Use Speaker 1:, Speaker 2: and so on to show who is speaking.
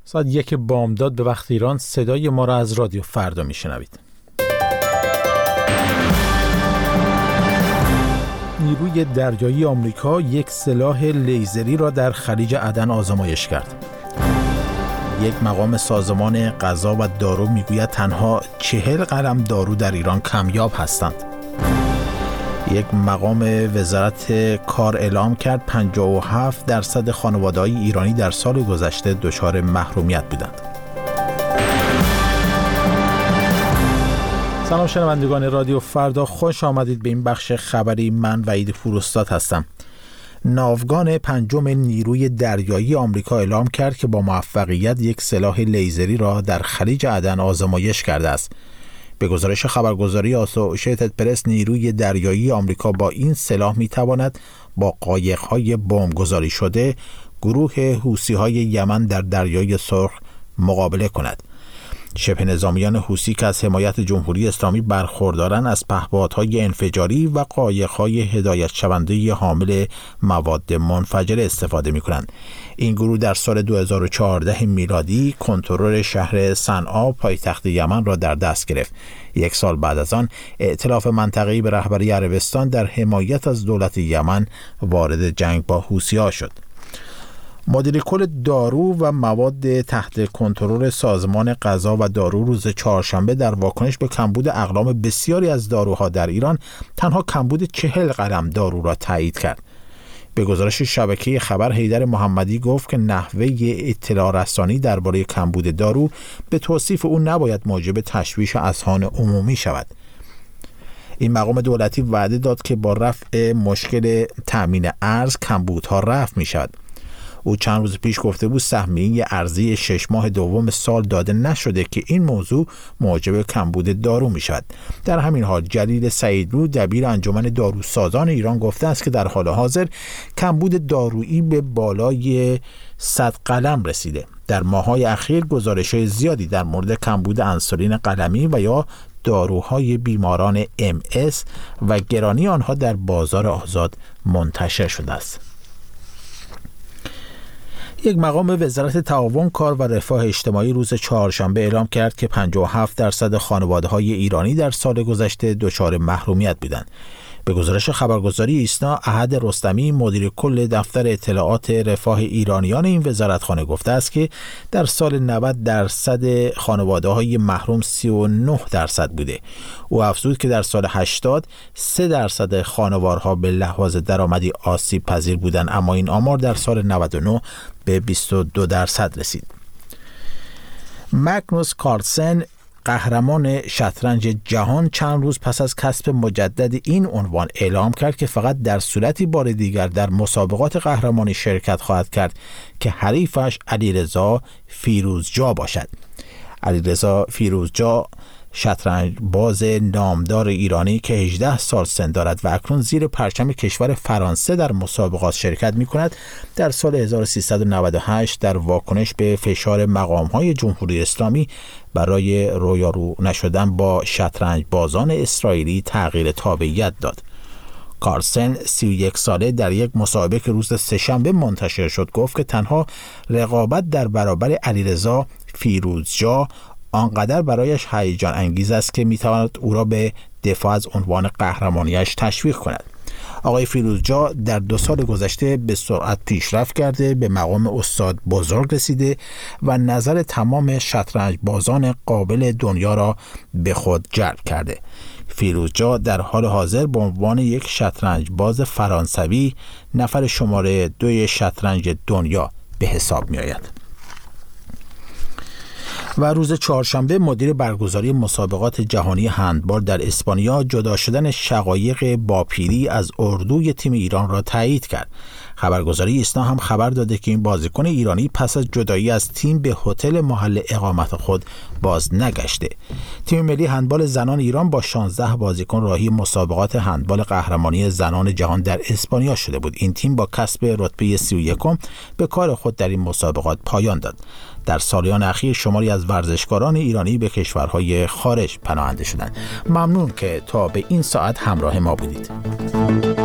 Speaker 1: ساعت 1 بامداد به وقت ایران صدای ما را از رادیو فردا میشنوید. نیروی دریایی آمریکا یک سلاح لیزری را در خلیج عدن آزمایش کرد. یک مقام سازمان غذا و دارو میگوید تنها 40 قلم دارو در ایران کمیاب هستند. یک مقام وزارت کار اعلام کرد 57% خانواده‌های ایرانی در سال گذشته دچار محرومیت بودند. سلام شنوندگان رادیو فردا، خوش آمدید به این بخش خبری. من وحید پوراستاد هستم. ناوگان پنجم نیروی دریایی آمریکا اعلام کرد که با موفقیت یک سلاح لیزری را در خلیج عدن آزمایش کرده است. به گزارش خبرگزاری آسوشیتد پرس، نیروی دریایی آمریکا با این سلاح می‌تواند با قایق‌های بمبگذاری شده گروه حوثی‌های یمن در دریای سرخ مقابله کند. شبه نظامیان حوثی که از حمایت جمهوری اسلامی برخوردارند از پهپادهای انفجاری و قایق‌های هدایت شونده حامل مواد منفجره استفاده می‌کنند. این گروه در سال 2014 میلادی کنترل شهر صنعا پایتخت یمن را در دست گرفت. یک سال بعد از آن ائتلاف منطقه‌ای به رهبری عربستان در حمایت از دولت یمن وارد جنگ با حوثی‌ها شد. مدیر کل دارو و مواد تحت کنترل سازمان غذا و دارو روز چهارشنبه در واکنش به کمبود اقلام بسیاری از داروها در ایران تنها کمبود 40 قلم دارو را تایید کرد. به گزارش شبکه خبر، حیدر محمدی گفت که نحوه اطلاع رسانی درباره کمبود دارو به توصیف او نباید موجب تشویش اذهان عمومی شود. این مقام دولتی وعده داد که با رفع مشکل تأمین ارز کمبودها رفع می شود. او چند روز پیش گفته بود سهمیه ارزی 6 ماه دوم سال داده نشده که این موضوع موجب کمبود دارو می شود. در همین حال جلیل سعیدلو، دبیر انجمن داروسازان ایران، گفته است که در حال حاضر کمبود دارویی به بالای 100 قلم رسیده. در ماه‌های اخیر گزارش‌های زیادی در مورد کمبود انسولین قلمی و یا داروهای بیماران MS و گرانی آنها در بازار آزاد منتشر شده است. یک مقام وزارت تعاون، کار و رفاه اجتماعی روز چهارشنبه اعلام کرد که 57% خانواده‌های ایرانی در سال گذشته دچار محرومیت بودند. به گزارش خبرگزاری ایسنا، احد رستمی، مدیر کل دفتر اطلاعات رفاه ایرانیان این وزارتخانه، گفته است که در سال 90% خانواده‌های محروم 39% بوده. او افزود که در سال 80 3% خانوارها به لحاظ درآمدی آسیب پذیر بودند، اما این آمار در سال 99 به 22% رسید. مگنوس کارلسن، قهرمان شطرنج جهان، چند روز پس از کسب مجدد این عنوان اعلام کرد که فقط در صورتی بار دیگر در مسابقات قهرمانی شرکت خواهد کرد که حریفش علیرضا فیروزجا باشد. علیرضا فیروزجا، شطرنج باز نامدار ایرانی که 18 سال سن دارد و اکنون زیر پرچم کشور فرانسه در مسابقات شرکت می کند، در سال 1398 در واکنش به فشار مقام‌های جمهوری اسلامی برای رویارو نشدن با شطرنج بازان اسرائیلی تغییر تابعیت داد. کارلسن، 31 ساله، در یک مسابقه که روز سه‌شنبه منتشر شد گفت که تنها رقابت در برابر علیرضا فیروزجا آنقدر برایش هیجان انگیز است که میتواند او را به دفاع از عنوان قهرمانیش تشویق کند. آقای فیروزجا در 2 سال گذشته به سرعت پیشرفت کرده، به مقام استاد بزرگ رسیده و نظر تمام شطرنج بازان قابل دنیا را به خود جلب کرده. فیروزجا در حال حاضر به عنوان یک شطرنج باز فرانسوی نفر شماره 2 شطرنج دنیا به حساب می آید. و روز چهارشنبه مدیر برگزاری مسابقات جهانی هندبال در اسپانیا جدا شدن شقایق باپیری از اردوی تیم ایران را تایید کرد. خبرگزاری ایسنا هم خبر داده که این بازیکن ایرانی پس از جدایی از تیم به هتل محل اقامت خود باز نگشته. تیم ملی هندبال زنان ایران با 16 بازیکن راهی مسابقات هندبال قهرمانی زنان جهان در اسپانیا شده بود. این تیم با کسب رتبه 31 به کار خود در این مسابقات پایان داد. در سالیان اخیر شماری از ورزشکاران ایرانی به کشورهای خارج پناهنده شدند. ممنون که تا به این ساعت همراه ما بودید.